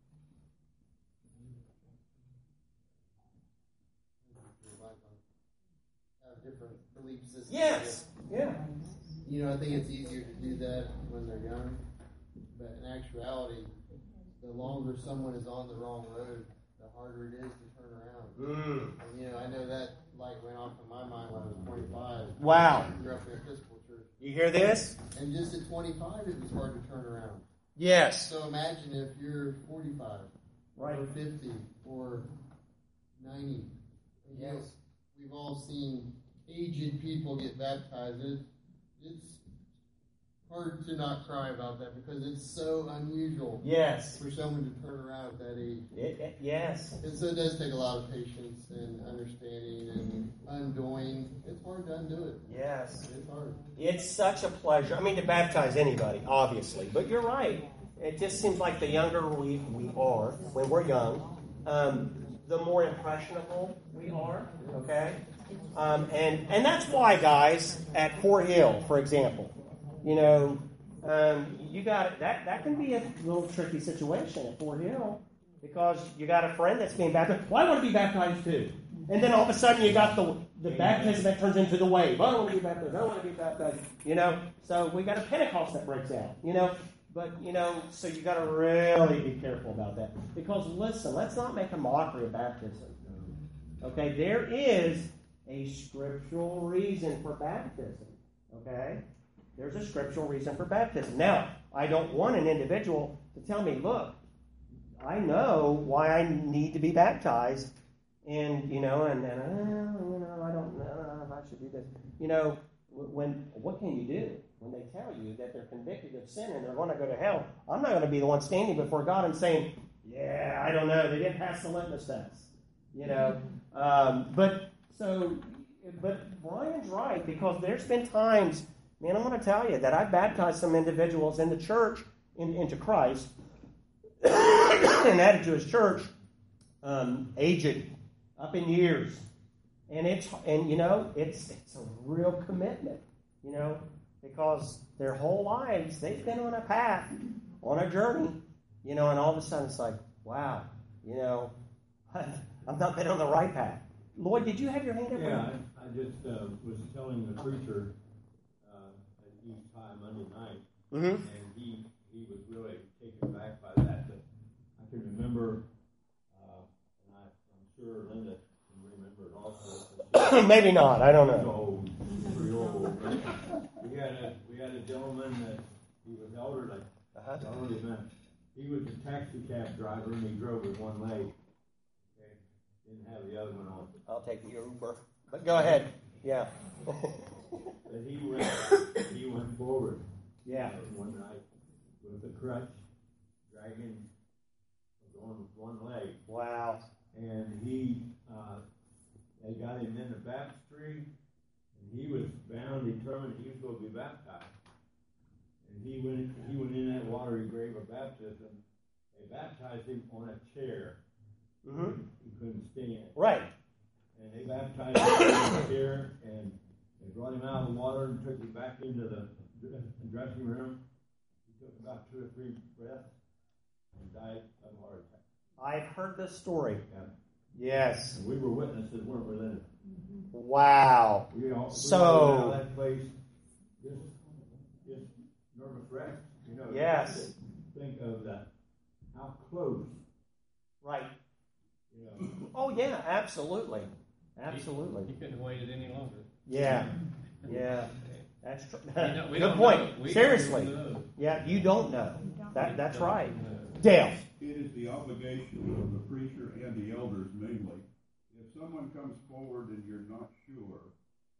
Speaker 15: have different belief systems.
Speaker 2: Yes. Yeah.
Speaker 15: You know, I think it's easier to do that when they're young, but in actuality, the longer someone is on the wrong road, the harder it is to turn around.
Speaker 2: Mm.
Speaker 15: And, you know, I know that light went off in my mind when I was twenty-five.
Speaker 2: Wow.
Speaker 15: I grew up in an Episcopal church.
Speaker 2: You hear this?
Speaker 15: And just at twenty-five, it was hard to turn around.
Speaker 2: Yes.
Speaker 15: So imagine if you're forty-five,
Speaker 2: right,
Speaker 15: or fifty, or ninety. And yes. You know, we've all seen aged people get baptized. It, it's hard to not cry about that because it's so unusual.
Speaker 2: Yes.
Speaker 15: For someone to turn around at that age.
Speaker 2: It, it, yes.
Speaker 15: And so it does take a lot of patience and understanding and undoing. It's hard to undo it.
Speaker 2: Yes.
Speaker 15: It's hard.
Speaker 2: It's such a pleasure. I mean, to baptize anybody, obviously. But you're right. It just seems like the younger we, we are, when we're young, um, the more impressionable we are. Okay? Um, and, and that's why, guys, at Fort Hill, for example, you know, um, you got that. That can be a little tricky situation at Fort Hill because you got a friend that's being baptized. Well, I want to be baptized too, and then all of a sudden you got the the baptism that turns into the wave. I don't want to be baptized. I don't want to be baptized. You know, so we got a Pentecost that breaks out. You know, but you know, so you got to really be careful about that because listen, let's not make a mockery of baptism. Okay, there is a scriptural reason for baptism. Okay. There's a scriptural reason for baptism. Now, I don't want an individual to tell me, look, I know why I need to be baptized, and, you know, and, and uh, you know, I don't know if I should do this. You know, when what can you do when they tell you that they're convicted of sin and they're going to go to hell? I'm not going to be the one standing before God and saying, yeah, I don't know, they didn't pass the litmus test. You know, um, but so, but Brian's right because there's been times. Man, I'm going to tell you that I've baptized some individuals in the church in, into Christ and added to his church, um, aged, up in years. And it's and you know, it's it's a real commitment, you know, because their whole lives they've been on a path, on a journey, you know, and all of a sudden it's like, wow, you know, I've not been on the right path. Lloyd, did you have your hand up?
Speaker 14: Yeah, I, I just uh, was telling the preacher East High Monday night,
Speaker 2: mm-hmm.
Speaker 14: and he he was really taken back by that. But I can remember, uh, and I, I'm sure Linda can remember it also.
Speaker 2: Maybe not. I don't know.
Speaker 14: Old, pretty old. We had a we had a gentleman that he was elderly.
Speaker 2: Uh-huh.
Speaker 14: Elderly man. He was a taxi cab driver, and he drove with one leg. Okay, didn't have the other one on.
Speaker 2: I'll take the Uber. But go ahead. Yeah.
Speaker 14: But he went, he went forward.
Speaker 2: Yeah.
Speaker 14: One night with a crutch, dragging, going with one leg.
Speaker 2: Wow.
Speaker 14: And he, uh, they got him in the baptistry, and he was bound, determined he was going to be baptized. And he went, he went in that watery grave of baptism. They baptized him on a chair.
Speaker 2: Mm-hmm.
Speaker 14: He couldn't stand.
Speaker 2: Right.
Speaker 14: And they baptized him on a chair, and they brought him out of the water and took him back into the dressing room. He took about two or three breaths and died of a heart attack.
Speaker 2: I've heard this story.
Speaker 14: Yeah.
Speaker 2: Yes.
Speaker 14: And we were witnesses, weren't we, Linda?
Speaker 2: Wow.
Speaker 14: We all, we
Speaker 2: so.
Speaker 14: all went out of that place, just, just nervous wreck. You know.
Speaker 2: Yes.
Speaker 14: Think of that. How close.
Speaker 2: Right.
Speaker 14: You know.
Speaker 2: Oh yeah, absolutely. Absolutely.
Speaker 3: You couldn't have waited any longer.
Speaker 2: Yeah. Yeah. That's true.
Speaker 3: Good
Speaker 2: point. Seriously. Yeah, you don't know. That that's right. Dale.
Speaker 7: It is the obligation of the preacher and the elders mainly. If someone comes forward and you're not sure, how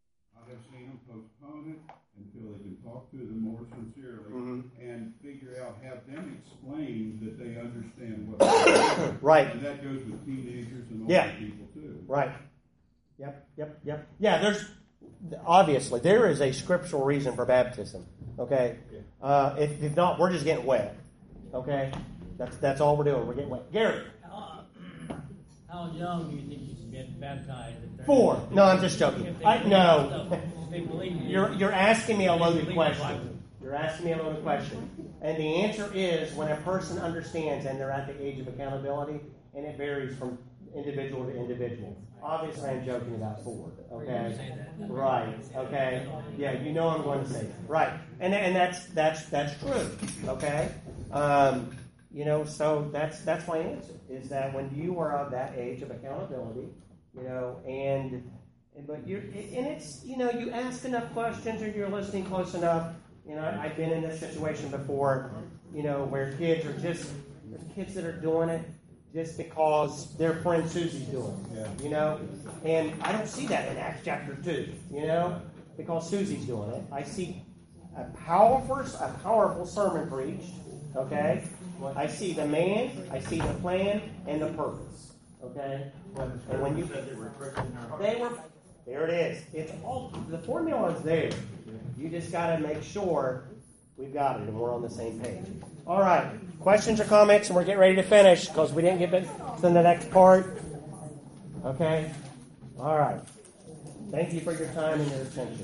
Speaker 7: have seen them postpone it until they can talk to them more sincerely
Speaker 2: Mhm.
Speaker 7: and figure out, have them explain that they understand what they're doing.
Speaker 2: Right.
Speaker 7: And that goes with teenagers and older
Speaker 2: Yeah.
Speaker 7: people too.
Speaker 2: Right. Yep, yep, yep. Yeah, there's, obviously, there is a scriptural reason for baptism, okay? Uh, if, if not, we're just getting wet, okay? That's that's all we're doing. We're getting wet. Gary.
Speaker 11: How, how young do you think you should get baptized? If they're-
Speaker 2: Four. No, I'm just joking.
Speaker 11: If they
Speaker 2: I,
Speaker 11: believe
Speaker 2: no.
Speaker 11: stuff, if they believe you.
Speaker 2: You're, you're asking me a
Speaker 11: If they
Speaker 2: loaded
Speaker 11: believe
Speaker 2: question. You're asking me a loaded question. And the answer is when a person understands and they're at the age of accountability, and it varies from individual to individual. Obviously, I'm joking about four. Okay, right? Okay, yeah, you know I'm going to say that, right? And and that's that's that's true. Okay, um, you know, so that's that's my answer. Is that when you are of that age of accountability, you know, and and but you're and it's you know you ask enough questions or you're listening close enough. You know, I've been in this situation before. You know, where kids are just there's kids that are doing it just because their friend Susie's doing it, yeah. you know? And I don't see that in Acts chapter two, you know? Because Susie's doing it. I see a powerful, a powerful sermon preached, okay? I see the man, I see the plan, and the purpose, okay? And when you... They were... There it is. It's all... The formula is there. You just got to make sure we've got it and we're on the same page. All right. Questions or comments, and we're getting ready to finish because we didn't get to the next part. Okay? All right. Thank you for your time and your attention.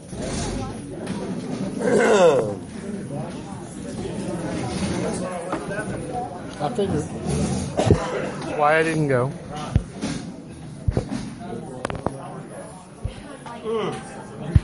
Speaker 16: I figured. That's why I didn't go.
Speaker 2: Mm.